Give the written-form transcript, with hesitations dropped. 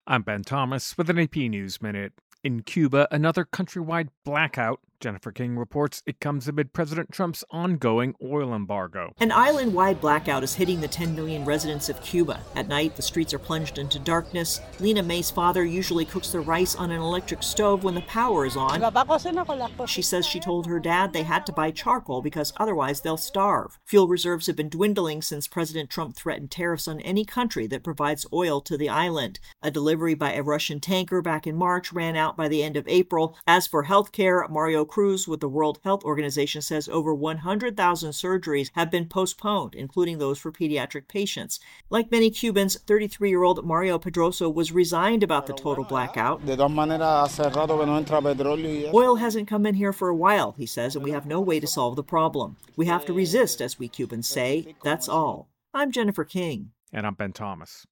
I'm Ben Thomas with an AP News Minute. In Cuba, another countrywide blackout. Jennifer King reports it comes amid President Trump's ongoing oil embargo. An island-wide blackout is hitting the 10 million residents of Cuba. At night, the streets are plunged into darkness. Lena May's father usually cooks the rice on an electric stove when the power is on. She says she told her dad they had to buy charcoal because otherwise they'll starve. Fuel reserves have been dwindling since President Trump threatened tariffs on any country that provides oil to the island. A delivery by a Russian tanker back in March ran out by the end of April. As for healthcare, Mario Cruz with the World Health Organization says over 100,000 surgeries have been postponed, including those for pediatric patients. Like many Cubans, 33-year-old Mario Pedroso was resigned about the total blackout. Oil hasn't come in here for a while, he says, and we have no way to solve the problem. We have to resist, as we Cubans say. That's all. I'm Jennifer King. And I'm Ben Thomas.